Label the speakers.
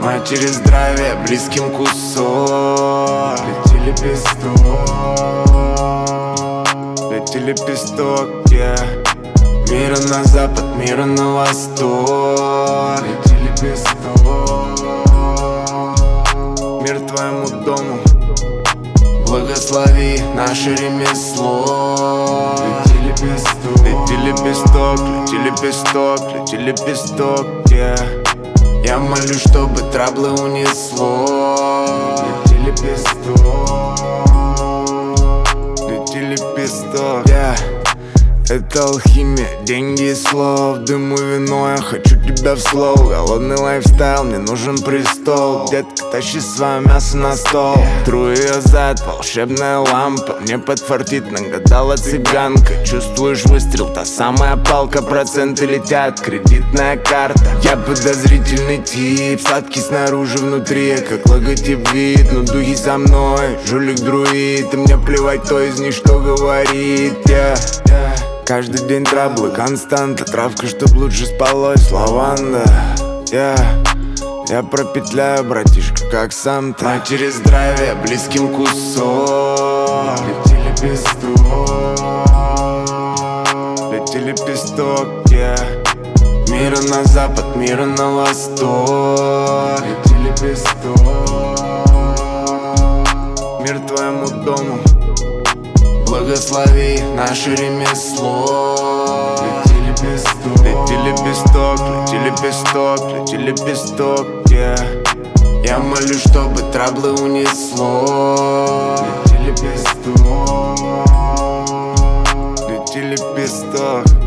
Speaker 1: Матери здравия, близким кусок. Лети лепесток, yeah. Мира на запад, мира на восток. Лети лепесток. Мир твоему дому, благослови наше ремесло. Лети лепесток, лети лепесток, лети лепесток, лети лепесток, yeah. Я молюсь, чтобы траблы унесло. Лети лепесток, лети лепесток, yeah. Это алхимия, деньги и слов, дым и вино, я хочу тебя в слоу. Голодный лайфстайл, мне нужен престол. Детка, тащи свое мясо на стол. Тру ее зад, волшебная лампа. Мне подфартит, нагадала цыганка. Чувствуешь выстрел, та самая палка. Проценты летят, кредитная карта. Я подозрительный тип, сладкий снаружи, внутри я как логотип вид. Но духи со мной, жулик-друид. И мне плевать, кто из них что говорит, yeah. Каждый день траблы, константа. Травка, чтоб лучше спалось, лаванда, yeah. Я пропетляю, братишка, как сам-то. Матери здравия, близким кусок. Лети лепесток, лети лепесток, yeah. Мира на запад, мира на восток. Лети лепесток. Мир твоему дому, благослови наше ремесло. Лети лепесток, лети лепесток, лети лепесток, лети лепесток, yeah. Я молюсь, чтобы траблы унесло. Лети лепесток, лети лепесток.